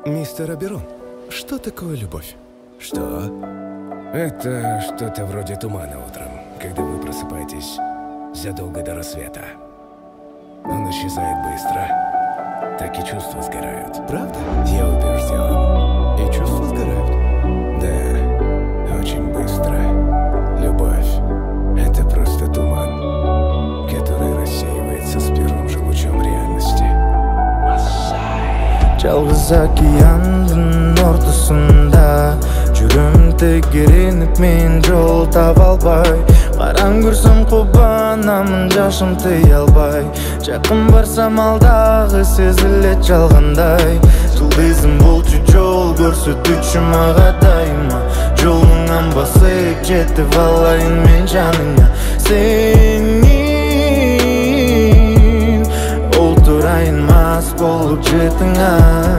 Мистер Аберон, что такое любовь? Что? Это что-то вроде тумана утром, когда вы просыпаетесь задолго до рассвета. Он исчезает быстро, так и чувства сгорают. Правда? Я убежден. И чувства сгорают? Да, очень быстро. Любовь — это просто туман, который рассеивается с первым же лучом реальности. Жалғыз океандың ортасында жүрем тегереніп мен жол таба албай, қараң көрсем қубанамын жашым тыя албай, жақын барсам алдағы сезілет жалғандай. Жұлдызым болчу жол көрсөтүүчү мага дайыма, жолуңан басып жетип алайын мен жаныңа. Сенин олтурайын мас болуп жетиңа.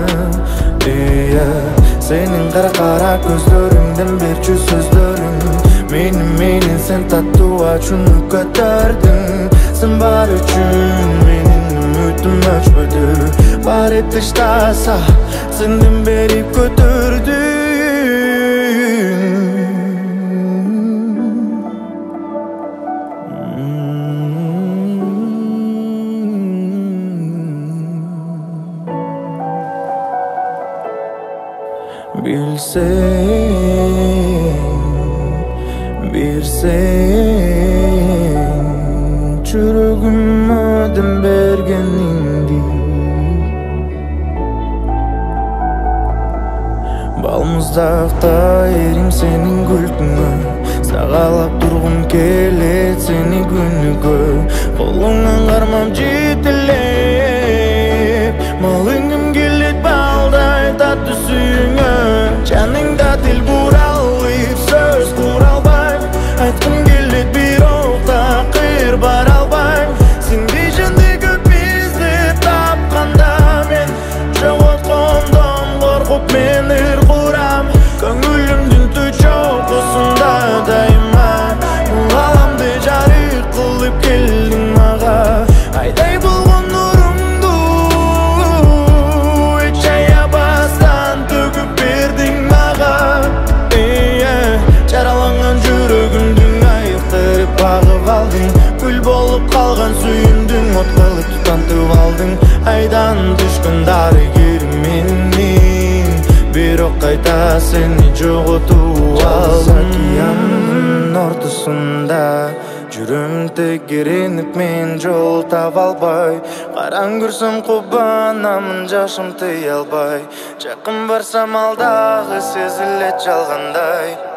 Senin qara көздөрүңдөн берчү сөздөрүң менин сен татуачуну көтөрдүң. Сен бар үчүн менин үмүтүм өчпөдү, бар эт таштаса сенден берип көтөрдүң. Bilsең, жүрөгүмө дем бергениңди, балмуздакта эрим сенин күлкүңө, сагалап тургум келет сени күнүгө, колуңан кармап жетелеп, малыңым келет балдай таттуу сүйүңө. Жаныңда тил кура албай, сөз кура албай, айткым келет бирок такыр бара албай. Сенди жөндөй көп издеп тапканда мен жоготкондон коркуп мен ыр курам. Көңүлүмдүн чокусунда дайыма галамды жарык кылып келдиң мага. Айдай болгон нурумду эч аябастан төгүп бердиң мага. Жараланган жүрөгүмдүн айыктырып багып алдың, күл болуп калган сүйүмдүң от кылып тутантып алдың. Айдан түшкөн дарыгерим менин, бирок кайта сени жоготуп алдым. Океандын ортосунда жүрөм тегеренип мен жол таба албай, караң көрсөм кубанамын жашым тыя албай, жакын барсам алдагы сезилет жалгандай.